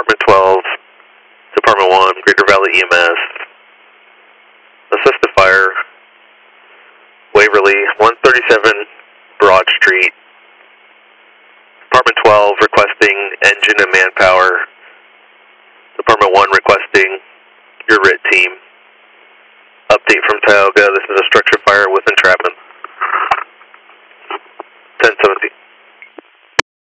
Department 12, Department 1, Greater Valley EMS. Assist the fire. Waverly, 137 Broad Street. Department 12 requesting engine and manpower. Department 1 requesting your RIT team. Update from Tioga, this is a structure